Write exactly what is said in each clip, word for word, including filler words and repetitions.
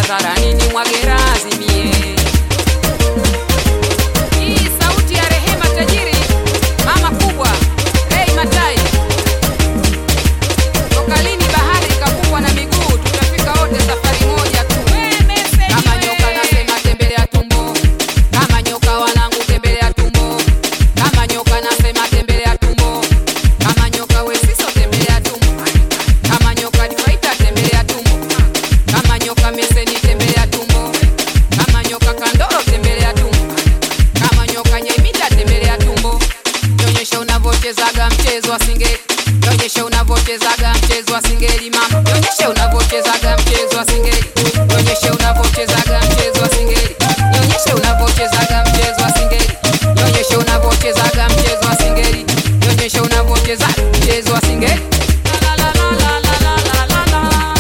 hadharani ni mwage razi mie. Hii sauti ya Rehema tajiri, mama kubwa, Rei Matai. Toka lini bahari ikafungwa na miguu, tutafika wote safari moja tu. Kama nyoka nasema tembelea tumbo, kama nyoka wanangu tembelea tumbo, kama nyoka nasema tembelea tumbo, kama nyoka wesiso tembelea tumbo, kama nyoka difaita tembelea tumbo, kama nyoka meseni tembelea tumbo, kama nyoka kandoro tembelea tumbo, kama nyoka nyemita tembelea tumbo. Nyonyesha unavochezaga mchezo wa singeli, nyonyesha unavochezaga mchezo wa singeli mama, nyonyesha unavochezaga mchezo wa singeli, nyonyesha unavochezaga mchezo wa singeli, nyonyesha unavochezaga mchezo wa singeli, nyonyesha unavochezaga mchezo wa singeli, nyonyesha unavocheza mchezo wa singeli. La la la la la la la la la.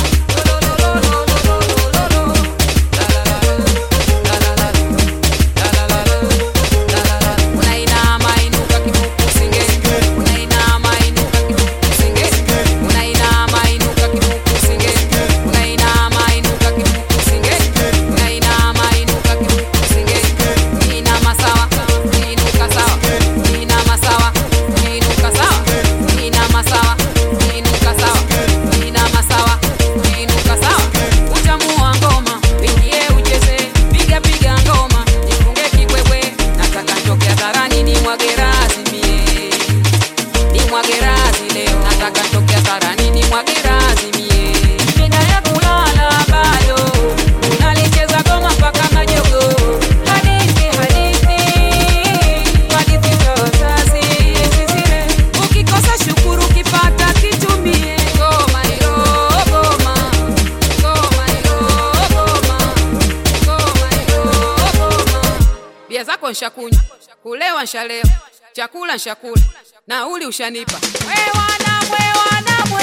Unainama inuka kifuku singeli, unainama inuka kifuku singeli, unainama inuka kifuku singeli, unainama inuka kifuku singeli, unainama inuka kifuku singeli. Inama sawa, inuka sawa, inama sawa, inuka sawa, inama sawa, inuka sawa, inama sawa, inuka sawa. Utamu wa ngoma, ingie ucheze, piga piga ngoma, jifunge kibwebwe, nataka nitoke hadharani ni mwage razi mie. Ni mwage razi leo, nataka nitoke hadharani ni mwage razi mie. Mida ya kulala bado, nalicheza goma mpaka majogo. Hadithi, hadithi, hadithi za wazazi, zizile. Ukikosa shukuru, ukipata kitumie. Goma hilo, goma, goma hilo, goma, goma hilo, goma. Bia zako nshakunywa, kulewa nshalewa, chakula nshakula, nauli ushanipa. We wanamwe, wanamwe.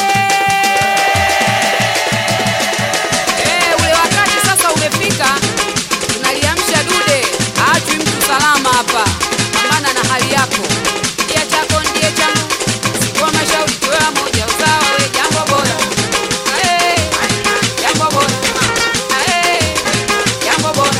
Eh, ule wakati sasa umefika, tunaliamsha dude, haachwi mtu salama hapa. Pambana na hali yako, ndiye chako ndiye changu, sikuwa mashauri tuwe moja, usawa we jambo bora. Eh, jambo bora. Eh, jambo bora.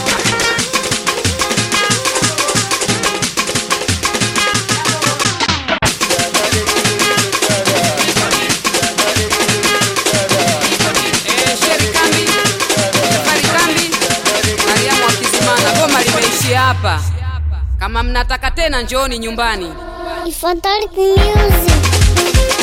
Eh, Sheri Kambi, Safari Kambi, Mariamu wa Kizimana, goma limeishia hapa. Kama mnataka tena njooni nyumbani. Ifadhali music.